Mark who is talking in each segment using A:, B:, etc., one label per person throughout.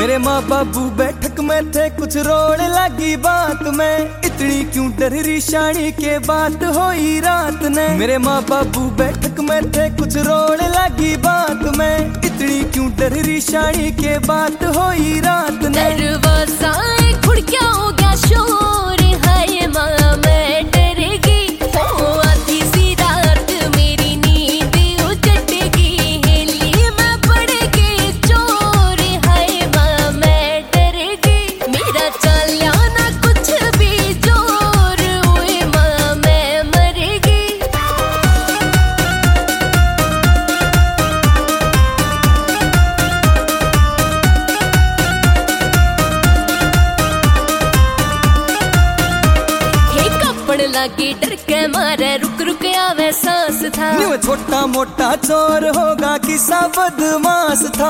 A: मेरे माँ बाबू बैठक में थे, कुछ रोने लगी बात में, इतनी क्यों डर रही शानी के बात होई रात ने। मेरे माँ बाबू बैठक में थे, कुछ रोने लगी बात में, इतनी क्यों डर रही शानी के बात होई रात ने।
B: दरवाजा खुड़ क्या हो गया शोर, हाय माँ मैं डर गई, हो आधी सी रात मेरी नींद उजड़गी, हेली मैं पड़ गई चोर, हाय माँ मैं डर गई, मेरा चलिया ना कुछ भी जोर, ओए माँ मैं मर गई। लागी डर के मारे रुक रुक आवे सांस था,
A: छोटा मोटा चोर होगा किसा बदमाश था।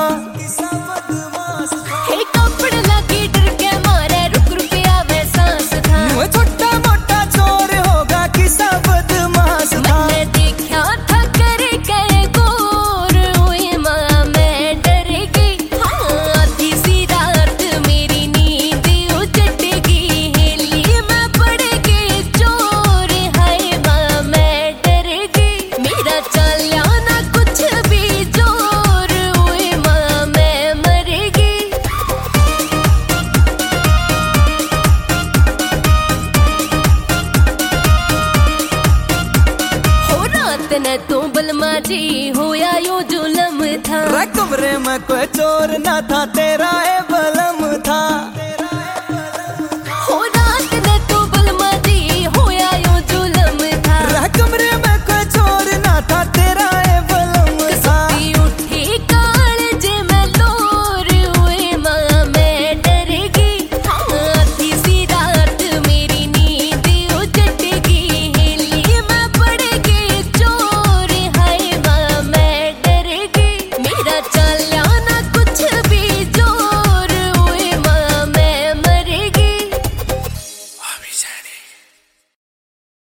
B: हे कपड़ लागी डर के मारे रुक रुक आवे सांस था,
A: छोटा मोटा चोर होगा किसा बदमाश था।
B: मैंने देखा था करे के गोर, ओए माँ मैं डर गई, हाँ आधी सी रात मेरी नींद उजड़गी, हेली मैं पड़ गई चोर, हाय माँ मैं डर गई, मेरा चलिया ना कुछ भी जोर, ओए माँ मैं मर गई। हो रात ने तो बलमा जी होया यो जुलम था,
A: कमरे में कोई चोर ना था, तेरा है बलम था।